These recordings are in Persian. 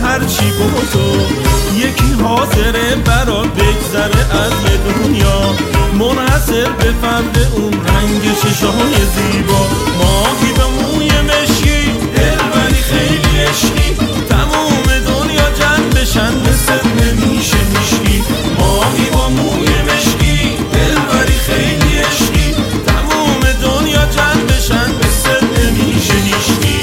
هرچی با تو یکی حاضره برا بگذره از یه دنیا، منحصر به فرد اون رنگ چشای زیبا. ماهی به موی مشکی دلبری خیلی عشقی، تموم دنیا جمع بشن مثل نمیشه میشکی. ماهی با موی مشکی دلبری خیلی عشقی، تموم دنیا جمع بشن مثل نمیشه میشکی.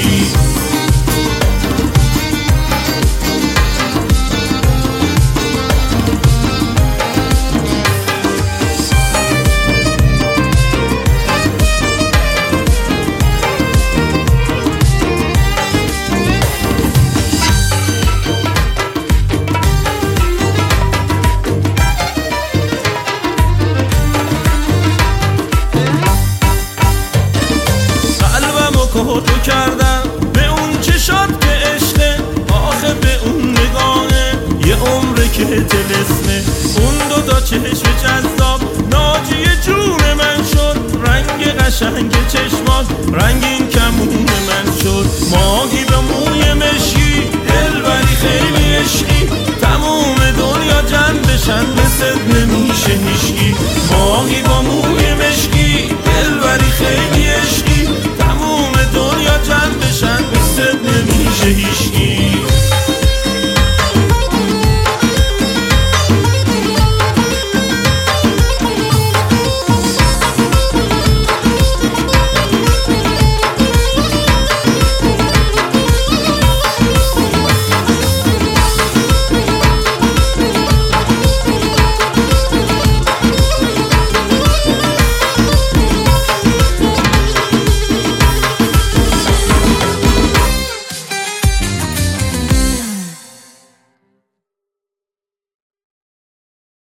تو کردم به اون چشات که عشقه، آخه به اون نگاهه یه عمره که طلسمه. اون دوتا چشم جذاب ناجی جون من شد، رنگ قشنگ چشمات رنگین کمون